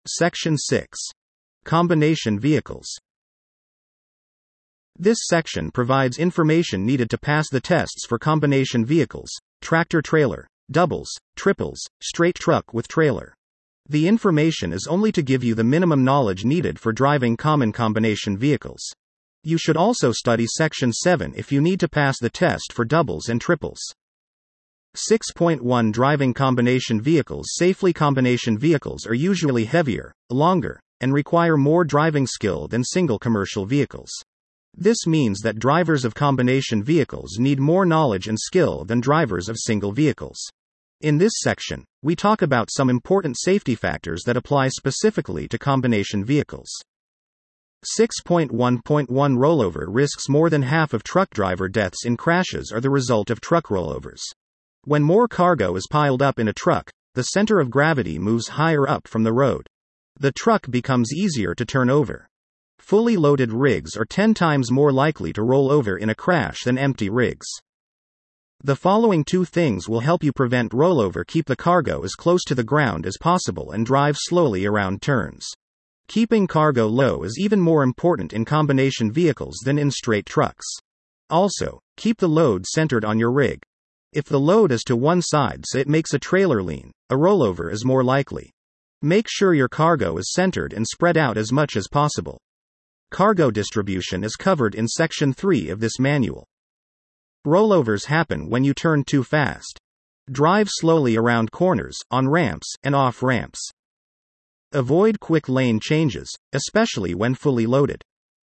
Section 6. Combination vehicles. This section provides information needed to pass the tests for combination vehicles, tractor-trailer, doubles, triples, straight truck with trailer. The information is only to give you the minimum knowledge needed for driving common combination vehicles. You should also study Section 7 if you need to pass the test for doubles and triples. 6.1 Driving combination vehicles safely. Combination vehicles are usually heavier, longer, and require more driving skill than single commercial vehicles. This means that drivers of combination vehicles need more knowledge and skill than drivers of single vehicles. In this section, we talk about some important safety factors that apply specifically to combination vehicles. 6.1.1 Rollover risks. More than half of truck driver deaths in crashes are the result of truck rollovers. When more cargo is piled up in a truck, the center of gravity moves higher up from the road. The truck becomes easier to turn over. Fully loaded rigs are 10 times more likely to roll over in a crash than empty rigs. The following two things will help you prevent rollover. Keep the cargo as close to the ground as possible and drive slowly around turns. Keeping cargo low is even more important in combination vehicles than in straight trucks. Also, keep the load centered on your rig. If the load is to one side so it makes a trailer lean, a rollover is more likely. Make sure your cargo is centered and spread out as much as possible. Cargo distribution is covered in Section 3 of this manual. Rollovers happen when you turn too fast. Drive slowly around corners, on ramps, and off ramps. Avoid quick lane changes, especially when fully loaded.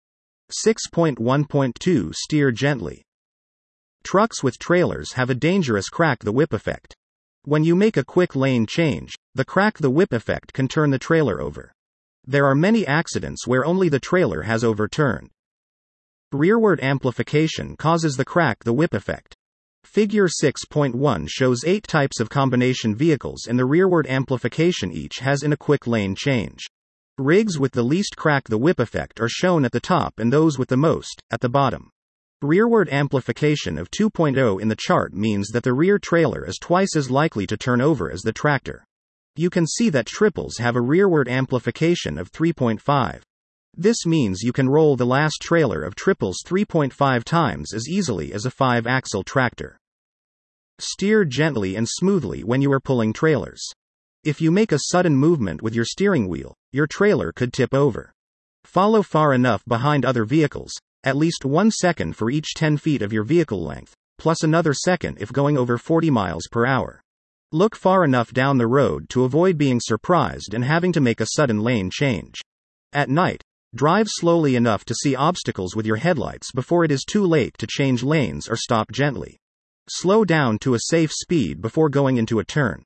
6.1.2 Steer gently. Trucks with trailers have a dangerous crack the whip effect. When you make a quick lane change, the crack the whip effect can turn the trailer over. There are many accidents where only the trailer has overturned. Rearward amplification causes the crack the whip effect. Figure 6.1 shows 8 types of combination vehicles and the rearward amplification each has in a quick lane change. Rigs with the least crack the whip effect are shown at the top and those with the most, at the bottom. Rearward amplification of 2.0 in the chart means that the rear trailer is twice as likely to turn over as the tractor. You can see that triples have a rearward amplification of 3.5. This means you can roll the last trailer of triples 3.5 times as easily as a 5-axle tractor. Steer gently and smoothly when you are pulling trailers. If you make a sudden movement with your steering wheel, your trailer could tip over. Follow far enough behind other vehicles, at least 1 second for each 10 feet of your vehicle length, plus another second if going over 40 miles per hour. Look far enough down the road to avoid being surprised and having to make a sudden lane change. At night, drive slowly enough to see obstacles with your headlights before it is too late to change lanes or stop gently. Slow down to a safe speed before going into a turn.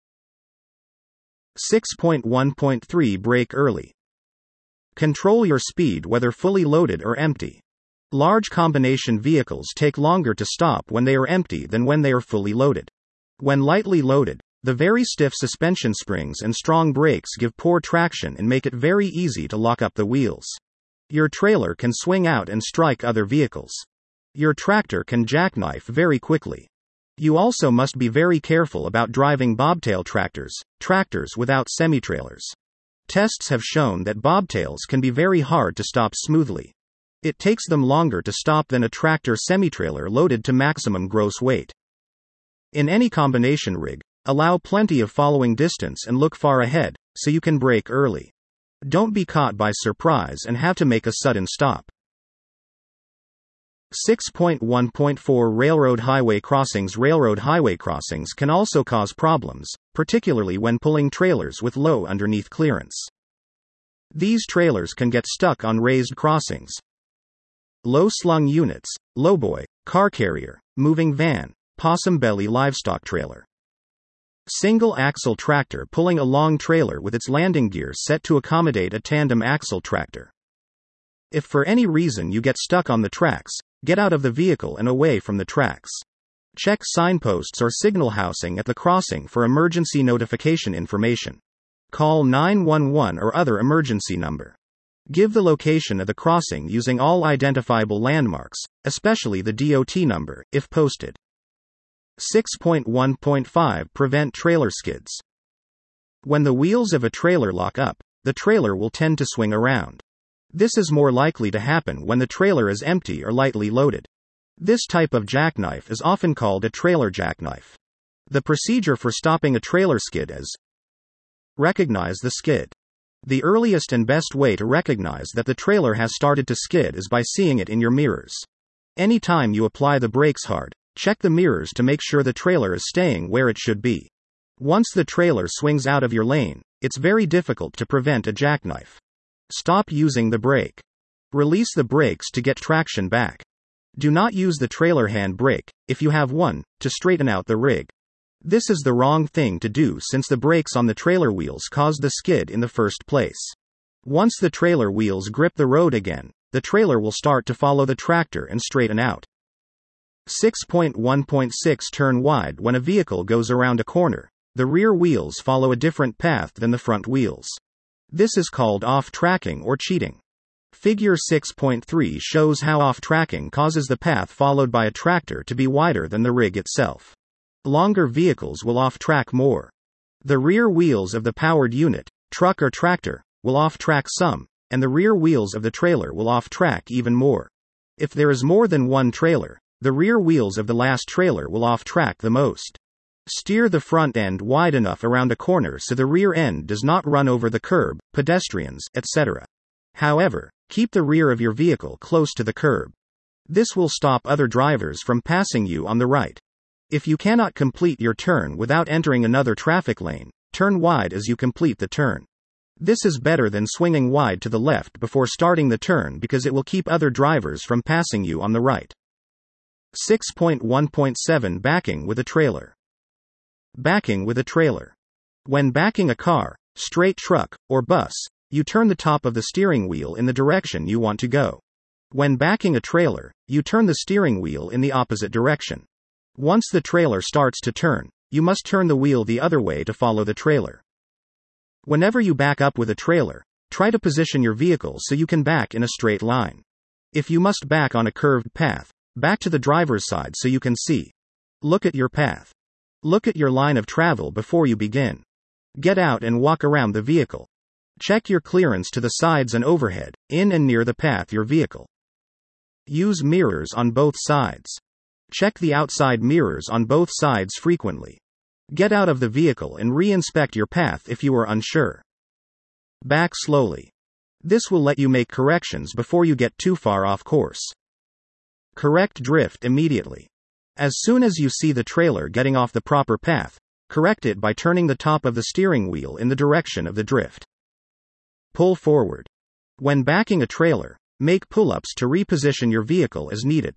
6.1.3 Brake early. Control your speed whether fully loaded or empty. Large combination vehicles take longer to stop when they are empty than when they are fully loaded. When lightly loaded, the very stiff suspension springs and strong brakes give poor traction and make it very easy to lock up the wheels. Your trailer can swing out and strike other vehicles. Your tractor can jackknife very quickly. You also must be very careful about driving bobtail tractors without semi-trailers. Tests have shown that bobtails can be very hard to stop smoothly. It takes them longer to stop than a tractor semi-trailer loaded to maximum gross weight. In any combination rig, allow plenty of following distance and look far ahead, so you can brake early. Don't be caught by surprise and have to make a sudden stop. 6.1.4 Railroad highway crossings. Railroad highway crossings can also cause problems, particularly when pulling trailers with low underneath clearance. These trailers can get stuck on raised crossings. Low-slung units, lowboy, car carrier, moving van, possum belly livestock trailer. Single-axle tractor pulling a long trailer with its landing gear set to accommodate a tandem axle tractor. If for any reason you get stuck on the tracks, get out of the vehicle and away from the tracks. Check signposts or signal housing at the crossing for emergency notification information. Call 911 or other emergency number. Give the location of the crossing using all identifiable landmarks, especially the DOT number, if posted. 6.1.5 Prevent trailer skids. When the wheels of a trailer lock up, the trailer will tend to swing around. This is more likely to happen when the trailer is empty or lightly loaded. This type of jackknife is often called a trailer jackknife. The procedure for stopping a trailer skid is: recognize the skid. The earliest and best way to recognize that the trailer has started to skid is by seeing it in your mirrors. Anytime you apply the brakes hard, check the mirrors to make sure the trailer is staying where it should be. Once the trailer swings out of your lane, it's very difficult to prevent a jackknife. Stop using the brake. Release the brakes to get traction back. Do not use the trailer hand brake, if you have one, to straighten out the rig. This is the wrong thing to do since the brakes on the trailer wheels caused the skid in the first place. Once the trailer wheels grip the road again, the trailer will start to follow the tractor and straighten out. 6.1.6 Turn wide. When a vehicle goes around a corner, the rear wheels follow a different path than the front wheels. This is called off-tracking or cheating. Figure 6.3 shows how off-tracking causes the path followed by a tractor to be wider than the rig itself. Longer vehicles will off-track more. The rear wheels of the powered unit, truck or tractor, will off-track some, and the rear wheels of the trailer will off-track even more. If there is more than one trailer, the rear wheels of the last trailer will off-track the most. Steer the front end wide enough around a corner so the rear end does not run over the curb, pedestrians, etc. However, keep the rear of your vehicle close to the curb. This will stop other drivers from passing you on the right. If you cannot complete your turn without entering another traffic lane, turn wide as you complete the turn. This is better than swinging wide to the left before starting the turn because it will keep other drivers from passing you on the right. 6.1.7 Backing with a trailer. Backing with a trailer. When backing a car, straight truck, or bus, you turn the top of the steering wheel in the direction you want to go. When backing a trailer, you turn the steering wheel in the opposite direction. Once the trailer starts to turn, you must turn the wheel the other way to follow the trailer. Whenever you back up with a trailer, try to position your vehicle so you can back in a straight line. If you must back on a curved path, back to the driver's side so you can see. Look at your path. Look at your line of travel before you begin. Get out and walk around the vehicle. Check your clearance to the sides and overhead, in and near the path your vehicle. Use mirrors on both sides. Check the outside mirrors on both sides frequently. Get out of the vehicle and re-inspect your path if you are unsure. Back slowly. This will let you make corrections before you get too far off course. Correct drift immediately. As soon as you see the trailer getting off the proper path, correct it by turning the top of the steering wheel in the direction of the drift. Pull forward. When backing a trailer, make pull-ups to reposition your vehicle as needed.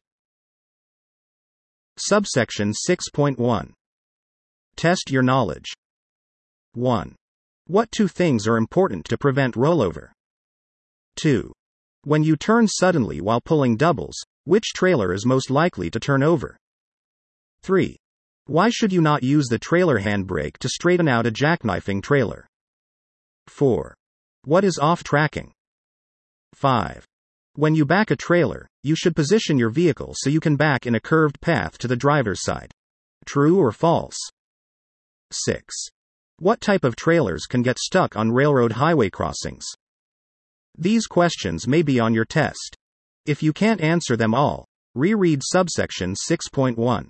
Subsection 6.1. Test your knowledge. 1. What two things are important to prevent rollover? 2. When you turn suddenly while pulling doubles, which trailer is most likely to turn over? 3. Why should you not use the trailer handbrake to straighten out a jackknifing trailer? 4. What is off-tracking? 5. When you back a trailer, you should position your vehicle so you can back in a curved path to the driver's side. True or false? 6. What type of trailers can get stuck on railroad highway crossings? These questions may be on your test. If you can't answer them all, reread subsection 6.1.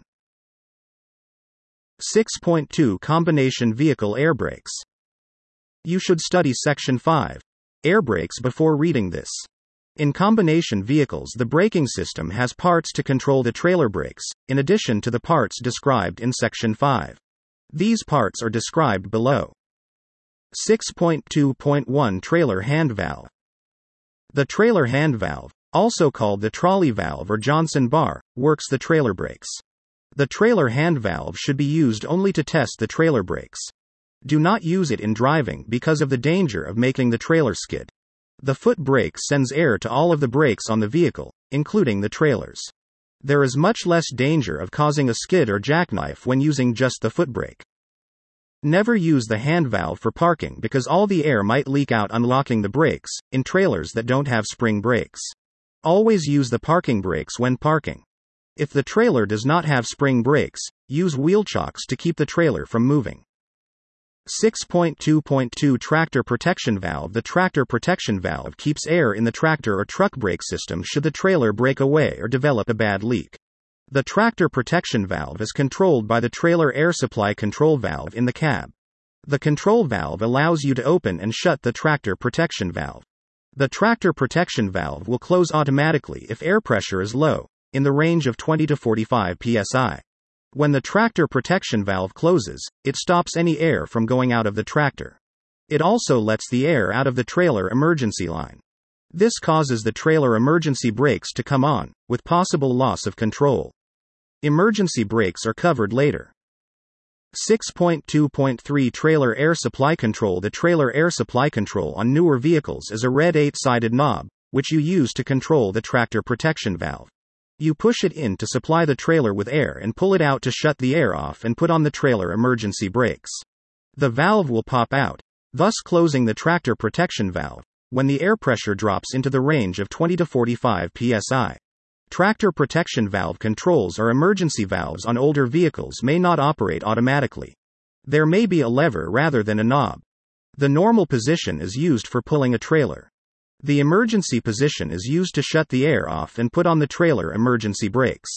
6.2 Combination Vehicle Air Brakes. You should study Section 5, Air Brakes, before reading this. In combination vehicles, the braking system has parts to control the trailer brakes, in addition to the parts described in Section 5. These parts are described below. 6.2.1 Trailer Hand Valve. The trailer hand valve, also called the trolley valve or Johnson bar, works the trailer brakes. The trailer hand valve should be used only to test the trailer brakes. Do not use it in driving because of the danger of making the trailer skid. The foot brake sends air to all of the brakes on the vehicle, including the trailers. There is much less danger of causing a skid or jackknife when using just the foot brake. Never use the hand valve for parking because all the air might leak out unlocking the brakes, in trailers that don't have spring brakes. Always use the parking brakes when parking. If the trailer does not have spring brakes, use wheel chocks to keep the trailer from moving. 6.2.2 Tractor Protection Valve. The tractor protection valve keeps air in the tractor or truck brake system should the trailer break away or develop a bad leak. The tractor protection valve is controlled by the trailer air supply control valve in the cab. The control valve allows you to open and shut the tractor protection valve. The tractor protection valve will close automatically if air pressure is low, in the range of 20 to 45 psi. When the tractor protection valve closes, it stops any air from going out of the tractor. It also lets the air out of the trailer emergency line. This causes the trailer emergency brakes to come on, with possible loss of control. Emergency brakes are covered later. 6.2.3 Trailer Air Supply Control. The trailer air supply control on newer vehicles is a red 8-sided knob, which you use to control the tractor protection valve. You push it in to supply the trailer with air and pull it out to shut the air off and put on the trailer emergency brakes. The valve will pop out, thus closing the tractor protection valve, when the air pressure drops into the range of 20 to 45 psi. Tractor protection valve controls or emergency valves on older vehicles may not operate automatically. There may be a lever rather than a knob. The normal position is used for pulling a trailer. The emergency position is used to shut the air off and put on the trailer emergency brakes.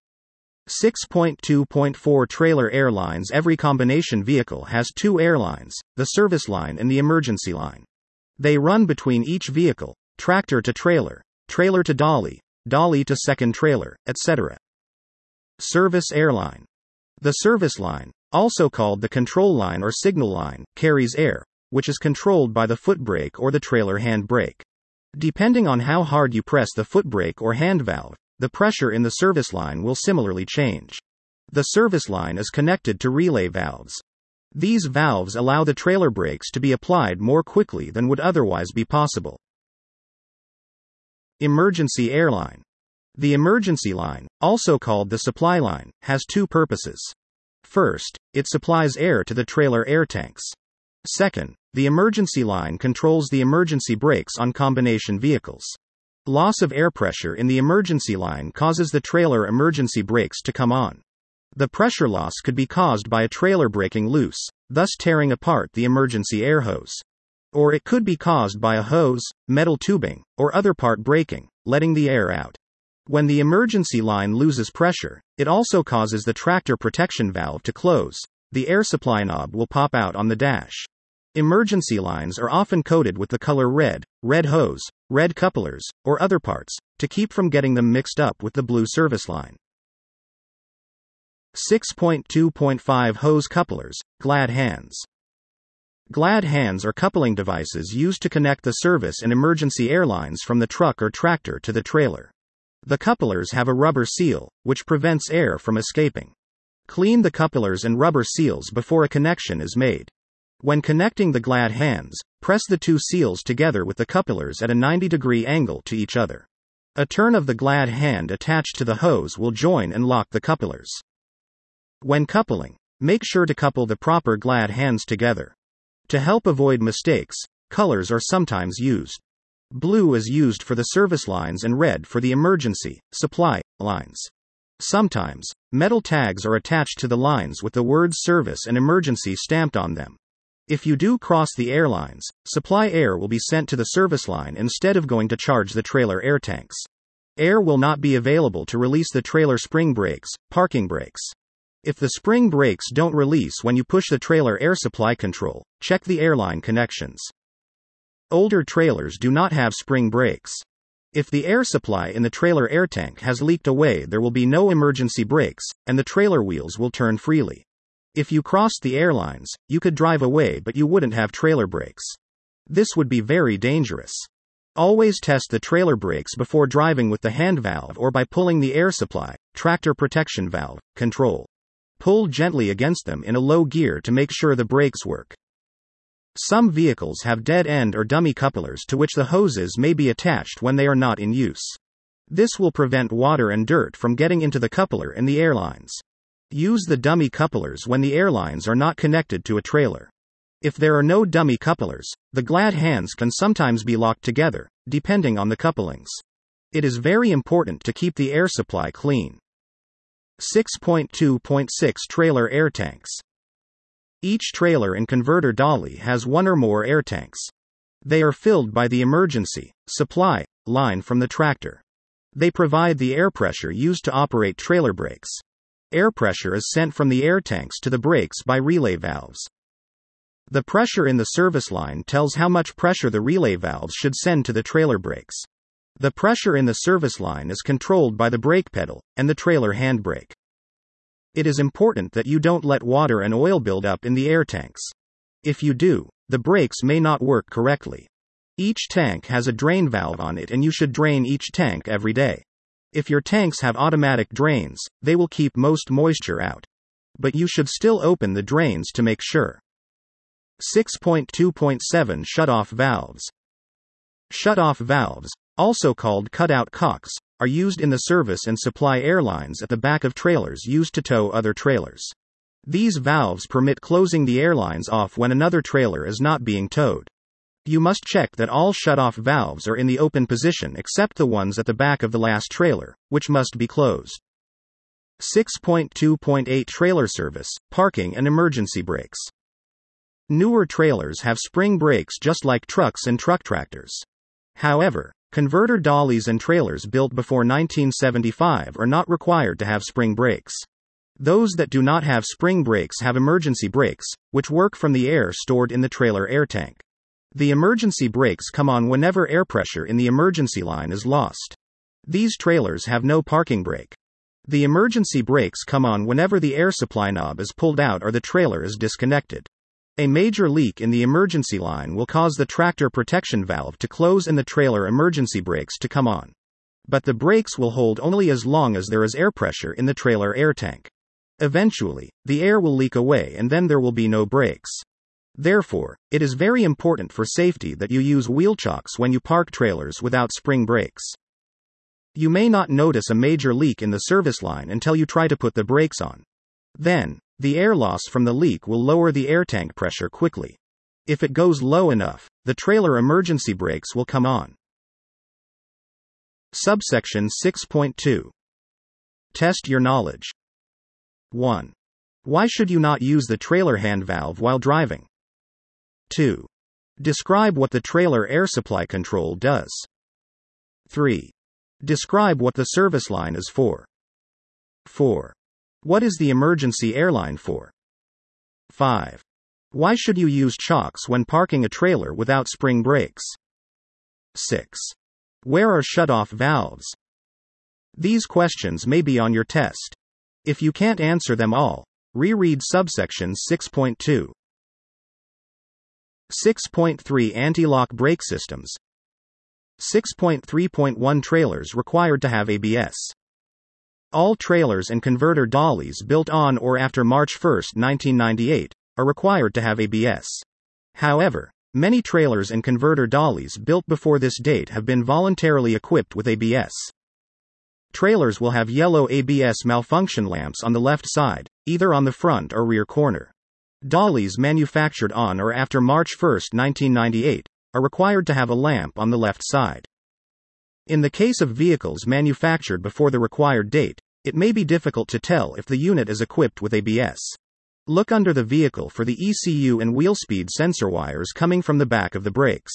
6.2.4 Trailer air lines. Every combination vehicle has two air lines, the service line and the emergency line. They run between each vehicle, tractor to trailer, trailer to dolly, dolly to second trailer, etc. Service airline. The service line, also called the control line or signal line, carries air, which is controlled by the foot brake or the trailer hand brake. Depending on how hard you press the foot brake or hand valve, the pressure in the service line will similarly change. The service line is connected to relay valves. These valves allow the trailer brakes to be applied more quickly than would otherwise be possible. Emergency airline. The emergency line, also called the supply line, has two purposes. First, it supplies air to the trailer air tanks. Second, the emergency line controls the emergency brakes on combination vehicles. Loss of air pressure in the emergency line causes the trailer emergency brakes to come on. The pressure loss could be caused by a trailer breaking loose, thus tearing apart the emergency air hose. Or it could be caused by a hose, metal tubing, or other part breaking, letting the air out. When the emergency line loses pressure, it also causes the tractor protection valve to close. The air supply knob will pop out on the dash. Emergency lines are often coated with the color red, red hose, red couplers, or other parts, to keep from getting them mixed up with the blue service line. 6.2.5 Hose couplers, glad hands. Glad hands are coupling devices used to connect the service and emergency air lines from the truck or tractor to the trailer. The couplers have a rubber seal, which prevents air from escaping. Clean the couplers and rubber seals before a connection is made. When connecting the glad hands, press the two seals together with the couplers at a 90-degree angle to each other. A turn of the glad hand attached to the hose will join and lock the couplers. When coupling, make sure to couple the proper glad hands together. To help avoid mistakes, colors are sometimes used. Blue is used for the service lines and red for the emergency, supply lines. Sometimes, metal tags are attached to the lines with the words service and emergency stamped on them. If you do cross the airlines, supply air will be sent to the service line instead of going to charge the trailer air tanks. Air will not be available to release the trailer spring brakes, parking brakes. If the spring brakes don't release when you push the trailer air supply control, check the airline connections. Older trailers do not have spring brakes. If the air supply in the trailer air tank has leaked away, there will be no emergency brakes, and the trailer wheels will turn freely. If you crossed the airlines, you could drive away but you wouldn't have trailer brakes. This would be very dangerous. Always test the trailer brakes before driving with the hand valve or by pulling the air supply, tractor protection valve, control. Pull gently against them in a low gear to make sure the brakes work. Some vehicles have dead end or dummy couplers to which the hoses may be attached when they are not in use. This will prevent water and dirt from getting into the coupler and the airlines. Use the dummy couplers when the airlines are not connected to a trailer. If there are no dummy couplers, the glad hands can sometimes be locked together, depending on the couplings. It is very important to keep the air supply clean. 6.2.6 Trailer air tanks. Each trailer and converter dolly has one or more air tanks. They are filled by the emergency supply line from the tractor. They provide the air pressure used to operate trailer brakes. Air pressure is sent from the air tanks to the brakes by relay valves. The pressure in the service line tells how much pressure the relay valves should send to the trailer brakes. The pressure in the service line is controlled by the brake pedal and the trailer handbrake. It is important that you don't let water and oil build up in the air tanks. If you do, the brakes may not work correctly. Each tank has a drain valve on it and you should drain each tank every day. If your tanks have automatic drains, they will keep most moisture out. But you should still open the drains to make sure. 6.2.7 Shutoff valves. Shutoff valves, also called cutout cocks, are used in the service and supply airlines at the back of trailers used to tow other trailers. These valves permit closing the airlines off when another trailer is not being towed. You must check that all shutoff valves are in the open position except the ones at the back of the last trailer, which must be closed. 6.2.8 Trailer service, parking and emergency brakes. Newer trailers have spring brakes just like trucks and truck tractors. However, converter dollies and trailers built before 1975 are not required to have spring brakes. Those that do not have spring brakes have emergency brakes, which work from the air stored in the trailer air tank. The emergency brakes come on whenever air pressure in the emergency line is lost. These trailers have no parking brake. The emergency brakes come on whenever the air supply knob is pulled out or the trailer is disconnected. A major leak in the emergency line will cause the tractor protection valve to close and the trailer emergency brakes to come on. But the brakes will hold only as long as there is air pressure in the trailer air tank. Eventually, the air will leak away and then there will be no brakes. Therefore, it is very important for safety that you use wheel chocks when you park trailers without spring brakes. You may not notice a major leak in the service line until you try to put the brakes on. Then, the air loss from the leak will lower the air tank pressure quickly. If it goes low enough, the trailer emergency brakes will come on. Subsection 6.2. Test your knowledge. 1. Why should you not use the trailer hand valve while driving? 2. Describe what the trailer air supply control does. 3. Describe what the service line is for. 4. What is the emergency airline for? 5. Why should you use chocks when parking a trailer without spring brakes? 6. Where are shutoff valves? These questions may be on your test. If you can't answer them all, reread subsection 6.2. 6.3 Anti-lock brake systems. 6.3.1 Trailers required to have ABS. All trailers and converter dollies built on or after March 1, 1998, are required to have ABS. However, many trailers and converter dollies built before this date have been voluntarily equipped with ABS. Trailers will have yellow ABS malfunction lamps on the left side, either on the front or rear corner. Dollies manufactured on or after March 1, 1998, are required to have a lamp on the left side. In the case of vehicles manufactured before the required date, it may be difficult to tell if the unit is equipped with ABS. Look under the vehicle for the ECU and wheel speed sensor wires coming from the back of the brakes.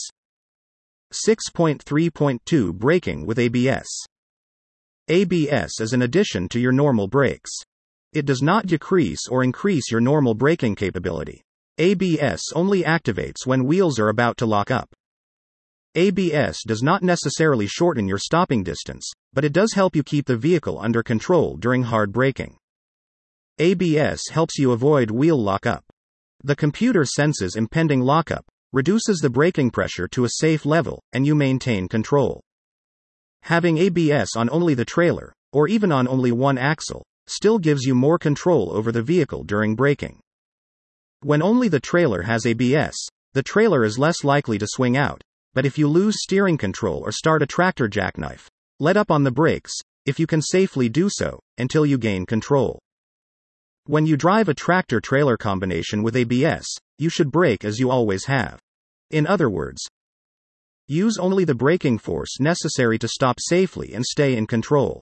6.3.2 Braking with ABS. ABS is an addition to your normal brakes. It does not decrease or increase your normal braking capability. ABS only activates when wheels are about to lock up. ABS does not necessarily shorten your stopping distance, but it does help you keep the vehicle under control during hard braking. ABS helps you avoid wheel lockup. The computer senses impending lockup, reduces the braking pressure to a safe level, and you maintain control. Having ABS on only the trailer, or even on only one axle, still gives you more control over the vehicle during braking. When only the trailer has ABS, the trailer is less likely to swing out, but if you lose steering control or start a tractor jackknife, let up on the brakes, if you can safely do so, until you gain control. When you drive a tractor-trailer combination with ABS, you should brake as you always have. In other words, use only the braking force necessary to stop safely and stay in control.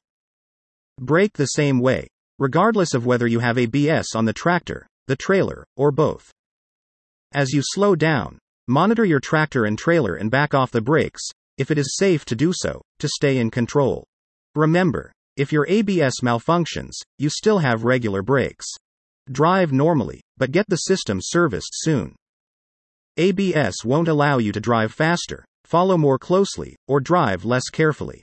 Brake the same way, regardless of whether you have ABS on the tractor, the trailer, or both. As you slow down, monitor your tractor and trailer and back off the brakes, if it is safe to do so, to stay in control. Remember, if your ABS malfunctions, you still have regular brakes. Drive normally, but get the system serviced soon. ABS won't allow you to drive faster, follow more closely, or drive less carefully.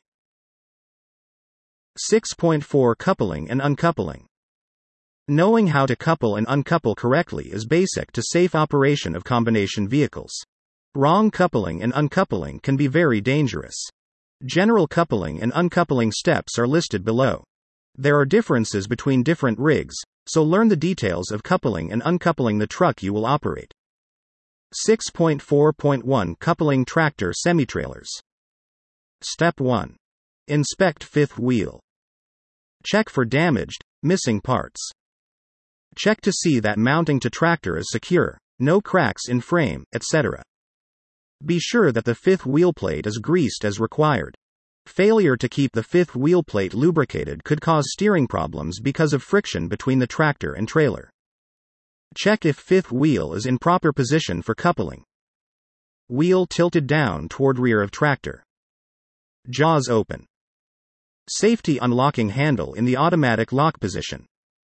6.4 Coupling and Uncoupling. Knowing how to couple and uncouple correctly is basic to safe operation of combination vehicles. Wrong coupling and uncoupling can be very dangerous. General coupling and uncoupling steps are listed below. There are differences between different rigs, so learn the details of coupling and uncoupling the truck you will operate. 6.4.1 Coupling tractor semi-trailers. Step 1. Inspect fifth wheel. Check for damaged, missing parts. Check to see that mounting to tractor is secure, no cracks in frame, etc. Be sure that the fifth wheel plate is greased as required. Failure to keep the fifth wheel plate lubricated could cause steering problems because of friction between the tractor and trailer. Check if fifth wheel is in proper position for coupling. Wheel tilted down toward rear of tractor. Jaws open. Safety unlocking handle in the automatic lock position.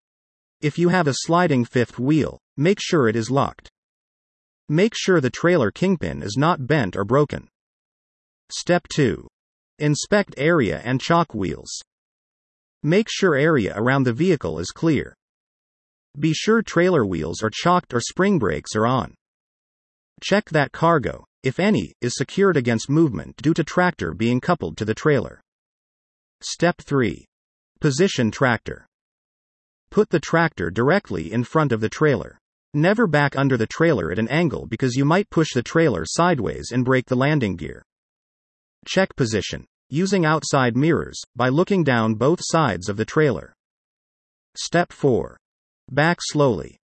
If you have a sliding fifth wheel, make sure it is locked. Make sure the trailer kingpin is not bent or broken. Step 2. Inspect area and chock wheels. Make sure area around the vehicle is clear. Be sure trailer wheels are chocked or spring brakes are on. Check that cargo, if any, is secured against movement due to tractor being coupled to the trailer. Step 3. Position tractor. Put the tractor directly in front of the trailer. Never back under the trailer at an angle because you might push the trailer sideways and break the landing gear. Check position, using outside mirrors, by looking down both sides of the trailer. Step 4. Back slowly.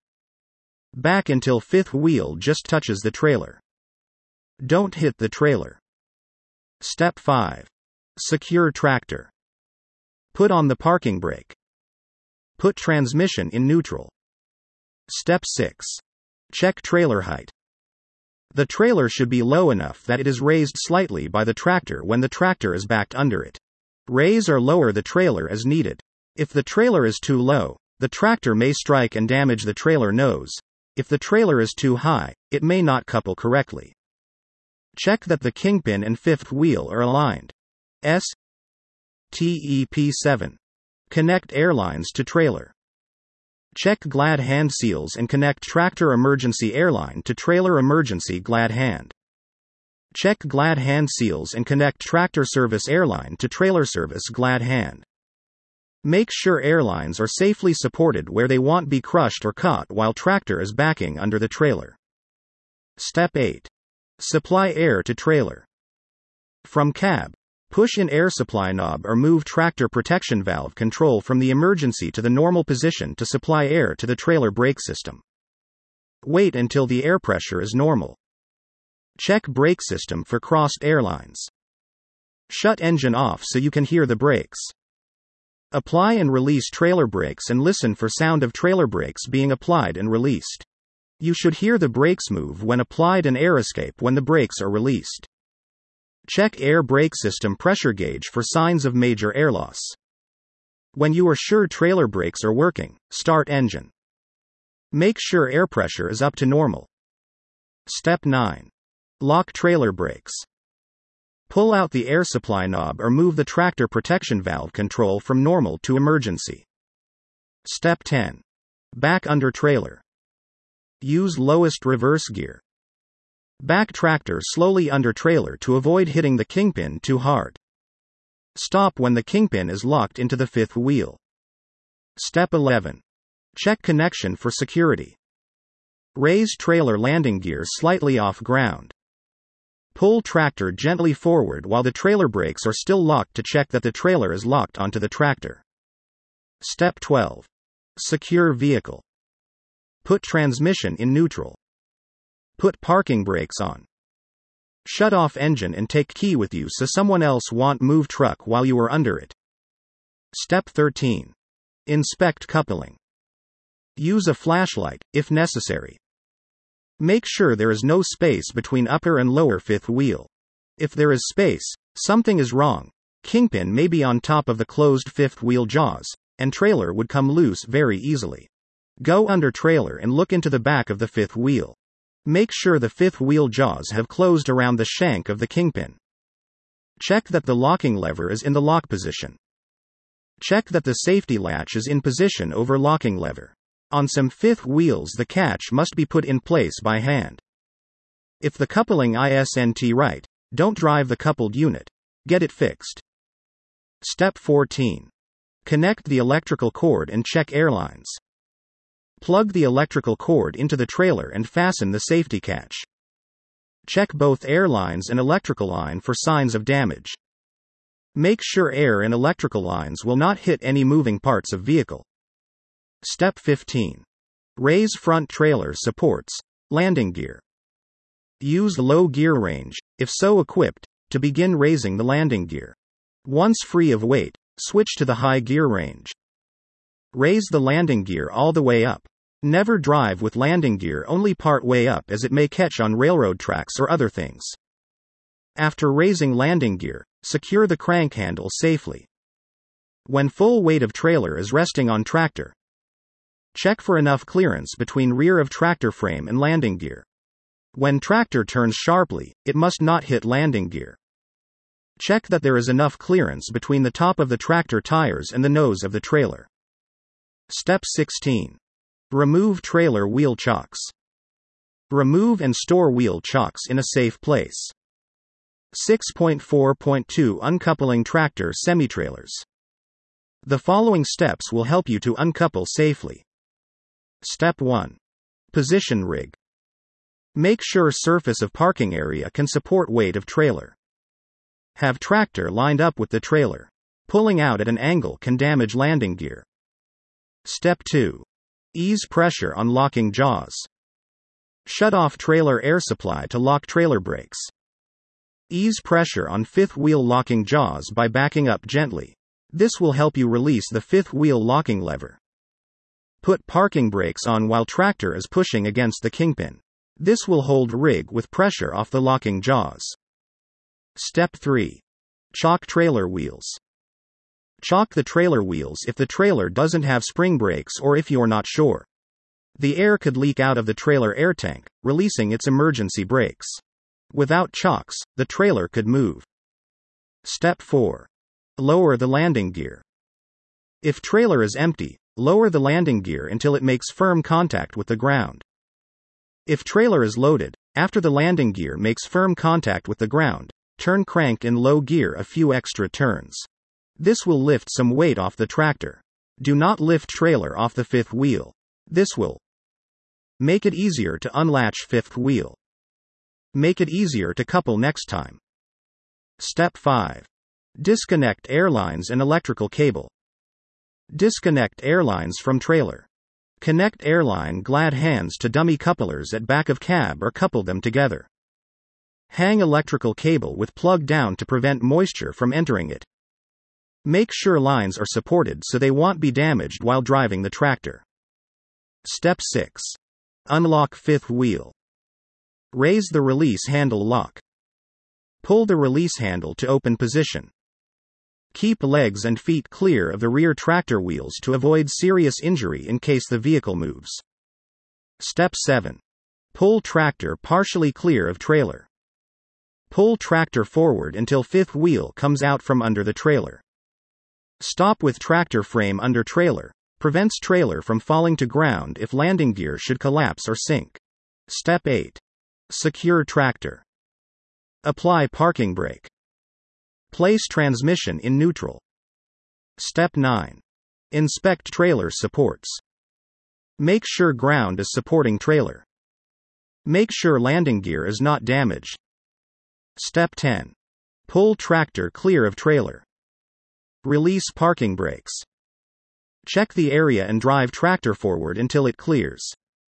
Back until fifth wheel just touches the trailer. Don't hit the trailer. Step 5. Secure tractor. Put on the parking brake. Put transmission in neutral. Step 6. Check trailer height. The trailer should be low enough that it is raised slightly by the tractor when the tractor is backed under it. Raise or lower the trailer as needed. If the trailer is too low, the tractor may strike and damage the trailer nose. If the trailer is too high, it may not couple correctly. Check that the kingpin and fifth wheel are aligned. Step 7. Connect airlines to trailer. Check glad hand seals and connect tractor emergency airline to trailer emergency glad hand. Check glad hand seals and connect tractor service airline to trailer service glad hand. Make sure airlines are safely supported where they won't be crushed or caught while tractor is backing under the trailer. Step 8. Supply air to trailer. From cab, push in air supply knob or move tractor protection valve control from the emergency to the normal position to supply air to the trailer brake system. Wait until the air pressure is normal. Check brake system for crossed airlines. Shut engine off so you can hear the brakes. Apply and release trailer brakes and listen for sound of trailer brakes being applied and released. You should hear the brakes move when applied and air escape when the brakes are released. Check air brake system pressure gauge for signs of major air loss. When you are sure trailer brakes are working, start engine. Make sure air pressure is up to normal. Step 9. Lock trailer brakes. Pull out the air supply knob or move the tractor protection valve control from normal to emergency. Step 10. Back under trailer. Use lowest reverse gear. Back tractor slowly under trailer to avoid hitting the kingpin too hard. Stop when the kingpin is locked into the fifth wheel. Step 11. Check connection for security. Raise trailer landing gear slightly off ground. Pull tractor gently forward while the trailer brakes are still locked to check that the trailer is locked onto the tractor. Step 12. Secure vehicle. Put transmission in neutral. Put parking brakes on. Shut off engine and take key with you so someone else won't move truck while you are under it. Step 13. Inspect coupling. Use a flashlight, if necessary. Make sure there is no space between upper and lower fifth wheel. If there is space, something is wrong. Kingpin may be on top of the closed fifth wheel jaws, and trailer would come loose very easily. Go under trailer and look into the back of the fifth wheel. Make sure the fifth wheel jaws have closed around the shank of the kingpin. Check that the locking lever is in the lock position. Check that the safety latch is in position over locking lever. On some fifth wheels, the catch must be put in place by hand. If the coupling isn't right, don't drive the coupled unit. Get it fixed. Step 14. Connect the electrical cord and check airlines. Plug the electrical cord into the trailer and fasten the safety catch. Check both air lines and electrical line for signs of damage. Make sure air and electrical lines will not hit any moving parts of vehicle. Step 15. Raise front trailer supports, landing gear. Use low gear range, if so equipped, to begin raising the landing gear. Once free of weight, switch to the high gear range. Raise the landing gear all the way up. Never drive with landing gear only part way up, as it may catch on railroad tracks or other things. After raising landing gear, secure the crank handle safely. When full weight of trailer is resting on tractor, check for enough clearance between rear of tractor frame and landing gear. When tractor turns sharply, it must not hit landing gear. Check that there is enough clearance between the top of the tractor tires and the nose of the trailer. Step 16. Remove trailer wheel chocks. Remove and store wheel chocks in a safe place. 6.4.2 Uncoupling tractor semi-trailers. The following steps will help you to uncouple safely. Step 1. Position rig. Make sure surface of parking area can support weight of trailer. Have tractor lined up with the trailer. Pulling out at an angle can damage landing gear. Step 2. Ease pressure on locking jaws. Shut off trailer air supply to lock trailer brakes. Ease pressure on fifth wheel locking jaws by backing up gently. This will help you release the fifth wheel locking lever. Put parking brakes on while tractor is pushing against the kingpin. This will hold rig with pressure off the locking jaws. Step 3. Chock trailer wheels. Chock the trailer wheels if the trailer doesn't have spring brakes or if you're not sure. The air could leak out of the trailer air tank, releasing its emergency brakes. Without chocks, the trailer could move. Step 4. Lower the landing gear. If trailer is empty, lower the landing gear until it makes firm contact with the ground. If trailer is loaded, after the landing gear makes firm contact with the ground, turn crank in low gear a few extra turns. This will lift some weight off the tractor. Do not lift trailer off the fifth wheel. This will make it easier to unlatch fifth wheel. Make it easier to couple next time. Step 5. Disconnect airlines and electrical cable. Disconnect airlines from trailer. Connect airline glad hands to dummy couplers at back of cab or couple them together. Hang electrical cable with plug down to prevent moisture from entering it. Make sure lines are supported so they won't be damaged while driving the tractor. Step 6. Unlock fifth wheel. Raise the release handle lock. Pull the release handle to open position. Keep legs and feet clear of the rear tractor wheels to avoid serious injury in case the vehicle moves. Step 7. Pull tractor partially clear of trailer. Pull tractor forward until fifth wheel comes out from under the trailer. Stop with tractor frame under trailer. Prevents trailer from falling to ground if landing gear should collapse or sink. Step 8. Secure tractor. Apply parking brake. Place transmission in neutral. Step 9. Inspect trailer supports. Make sure ground is supporting trailer. Make sure landing gear is not damaged. Step 10. Pull tractor clear of trailer. Release parking brakes. Check the area and drive tractor forward until it clears.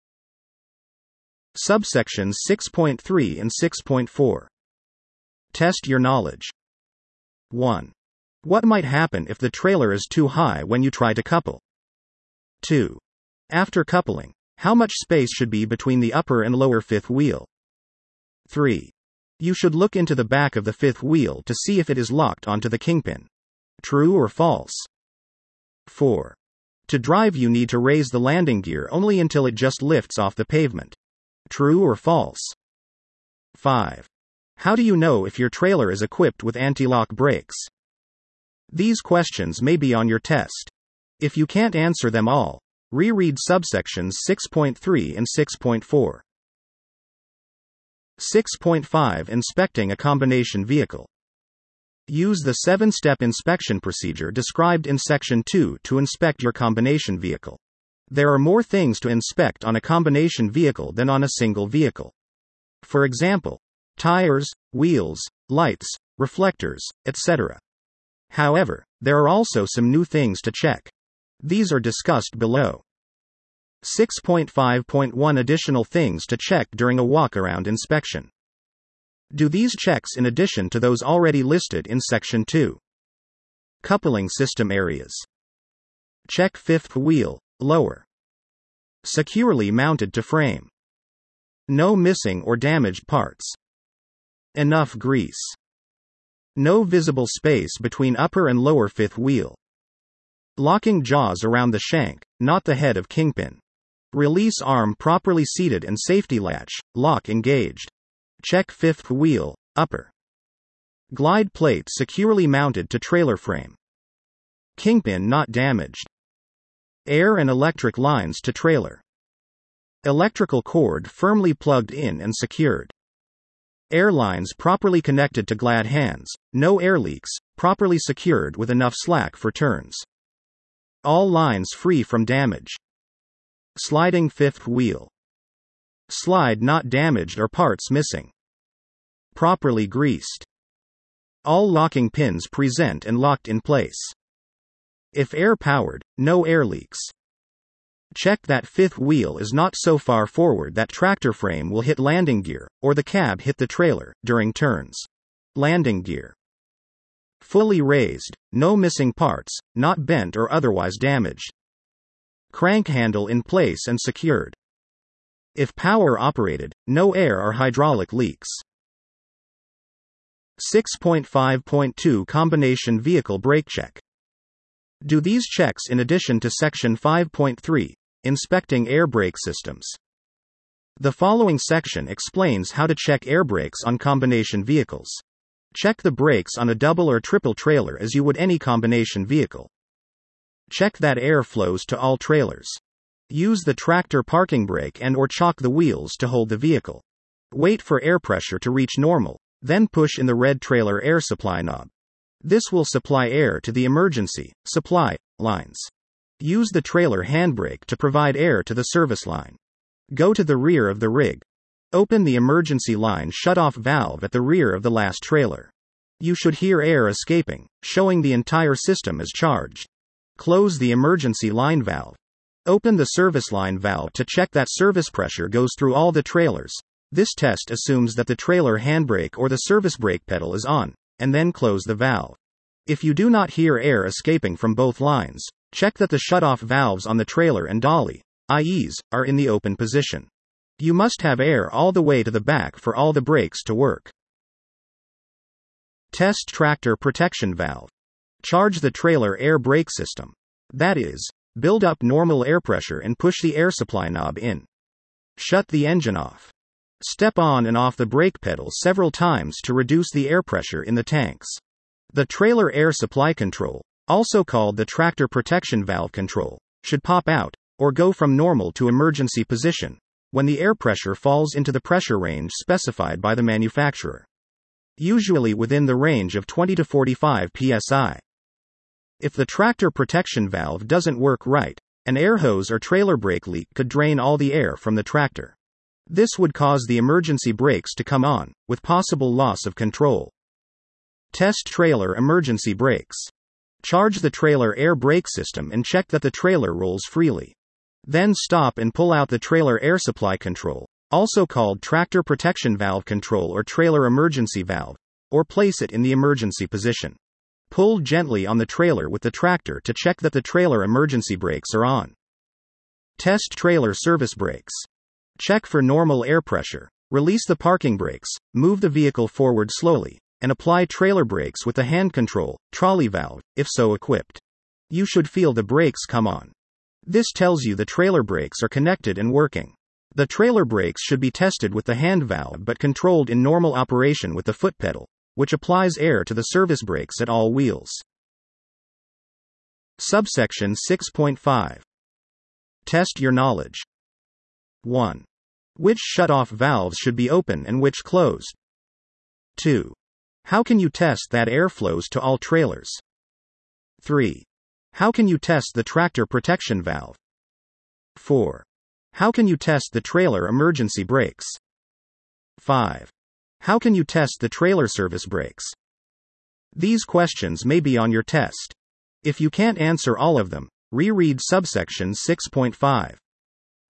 Subsections 6.3 and 6.4. Test your knowledge. 1. What might happen if the trailer is too high when you try to couple? 2. After coupling, How much space should be between the upper and lower fifth wheel? 3. You should look into the back of the fifth wheel to see if it is locked onto the kingpin. True or false? 4. To drive, you need to raise the landing gear only until it just lifts off the pavement. True or false? 5. How do you know if your trailer is equipped with anti-lock brakes? These questions may be on your test. If you can't answer them all, reread subsections 6.3 and 6.4. 6.5 Inspecting a combination vehicle. Use the 7-step inspection procedure described in Section 2 to inspect your combination vehicle. There are more things to inspect on a combination vehicle than on a single vehicle. For example, tires, wheels, lights, reflectors, etc. However, there are also some new things to check. These are discussed below. 6.5.1 Additional things to check during a walk-around inspection. Do these checks in addition to those already listed in Section 2. Coupling system areas. Check fifth wheel, lower. Securely mounted to frame. No missing or damaged parts. Enough grease. No visible space between upper and lower fifth wheel. Locking jaws around the shank, not the head of kingpin. Release arm properly seated and safety latch, lock engaged. Check fifth wheel, upper. Glide plate securely mounted to trailer frame. Kingpin not damaged. Air and electric lines to trailer. Electrical cord firmly plugged in and secured. Air lines properly connected to glad hands, no air leaks, properly secured with enough slack for turns. All lines free from damage. Sliding fifth wheel. Slide not damaged or parts missing. Properly greased. All locking pins present and locked in place. If air powered, no air leaks. Check that fifth wheel is not so far forward that tractor frame will hit landing gear, or the cab hit the trailer, during turns. Landing gear. Fully raised, no missing parts, not bent or otherwise damaged. Crank handle in place and secured. If power operated, no air or hydraulic leaks. 6.5.2 Combination vehicle brake check. Do these checks in addition to Section 5.3, Inspecting air brake systems. The following section explains how to check air brakes on combination vehicles. Check the brakes on a double or triple trailer as you would any combination vehicle. Check that air flows to all trailers. Use the tractor parking brake and/or chock the wheels to hold the vehicle. Wait for air pressure to reach normal, then push in the red trailer air supply knob. This will supply air to the emergency supply lines. Use the trailer handbrake to provide air to the service line. Go to the rear of the rig. Open the emergency line shut-off valve at the rear of the last trailer. You should hear air escaping, showing the entire system is charged. Close the emergency line valve. Open the service line valve to check that service pressure goes through all the trailers. This test assumes that the trailer handbrake or the service brake pedal is on, and then close the valve. If you do not hear air escaping from both lines, check that the shut-off valves on the trailer and dolly, i.e., are in the open position. You must have air all the way to the back for all the brakes to work. Test tractor protection valve. Charge the trailer air brake system. That is, build up normal air pressure and push the air supply knob in. Shut the engine off. Step on and off the brake pedal several times to reduce the air pressure in the tanks. The trailer air supply control, also called the tractor protection valve control, should pop out, or go from normal to emergency position, when the air pressure falls into the pressure range specified by the manufacturer. Usually within the range of 20 to 45 psi. If the tractor protection valve doesn't work right, an air hose or trailer brake leak could drain all the air from the tractor. This would cause the emergency brakes to come on, with possible loss of control. Test trailer emergency brakes. Charge the trailer air brake system and check that the trailer rolls freely. Then stop and pull out the trailer air supply control, also called tractor protection valve control or trailer emergency valve, or place it in the emergency position. Pull gently on the trailer with the tractor to check that the trailer emergency brakes are on. Test trailer service brakes. Check for normal air pressure. Release the parking brakes, move the vehicle forward slowly, and apply trailer brakes with the hand control, trolley valve, if so equipped. You should feel the brakes come on. This tells you the trailer brakes are connected and working. The trailer brakes should be tested with the hand valve but controlled in normal operation with the foot pedal, which applies air to the service brakes at all wheels. Subsection 6.5. Test your knowledge. 1. Which shutoff valves should be open and which closed? 2. How can you test that air flows to all trailers? 3. How can you test the tractor protection valve? 4. How can you test the trailer emergency brakes? 5. How can you test the trailer service brakes? These questions may be on your test. If you can't answer all of them, reread subsection 6.5.